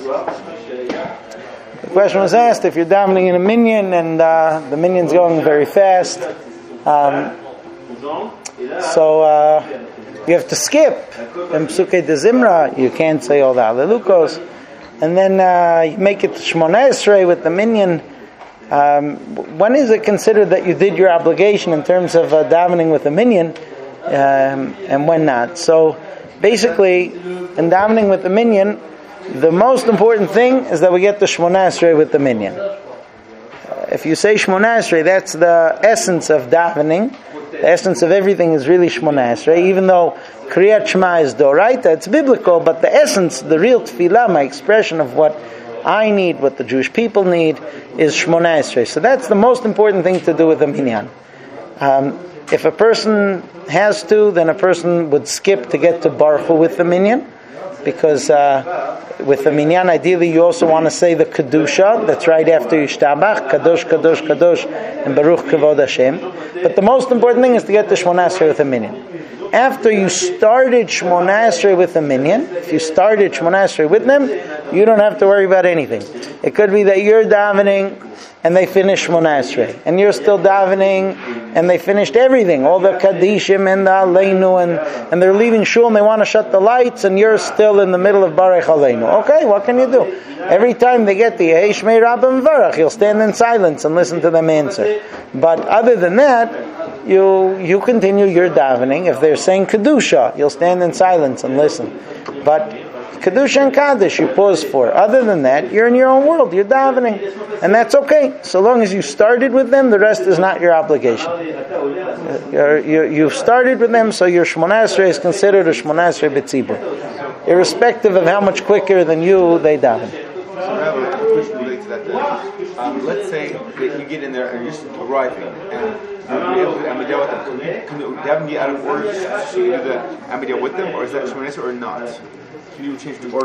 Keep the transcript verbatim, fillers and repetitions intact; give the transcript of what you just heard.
The question was asked if you're davening in a minyan and uh, the minyan's going very fast, um, so uh, you have to skip in Psukei de Zimra. You can't say all the Hallelujos, and then uh, you make it to Shmona Esrei with the minyan. Um, when is it considered that you did your obligation in terms of uh, davening with the minyan, um, and when not? So basically, in davening with the minyan, the most important thing is that we get the Shmona Esrei with the minyan. Uh, if you say Shmona Esrei, that's the essence of davening. The essence of everything is really Shmona Esrei. Even though Kriyat Shema is Doraita, it's biblical, but the essence, the real tefillah, my expression of what I need, what the Jewish people need, is Shmona Esrei. So that's the most important thing to do with the minyan. Um, if a person has to, then a person would skip to get to Baruch Hu with the minyan, because uh, with the minyan, ideally you also want to say the Kedusha, that's right after Yishtabach, Kadosh, Kadosh, Kadosh, and Baruch Kavod Hashem. But the most important thing is to get to Shmona Esrei with the minyan. After you started Shmona Esrei with the minyan, if you started Shmona Esrei with them, you don't have to worry about anything. It could be that you're davening and they finish Shmona Esrei, and you're still davening and they finished everything, all the Kadishim and the Aleinu, and, and they're leaving shul and they want to shut the lights, and you're still in the middle of Baruch Aleinu. Okay, what can you do? Every time they get the Yehei Shmei Rabbim Varach, you'll stand in silence and listen to them answer. But other than that, you you continue your davening. If they're saying Kedusha, you'll stand in silence and listen. But Kedusha and Kaddish, you pause for. Other than that, you're in your own world. You're davening. And that's okay. So long as you started with them, the rest is not your obligation. You're, you're, you've started with them, so your Shmona Esrei is considered a Shmona Esrei B'tzibur, irrespective of how much quicker than you they daven. So I have a question related to that. Then. Um, let's say that you get in there and you're just arriving, and you'll be able to do Amidah with them. Can you daven out of order so you do the Amidah with them, or is that Shmona Esrei or not? Can you change the order?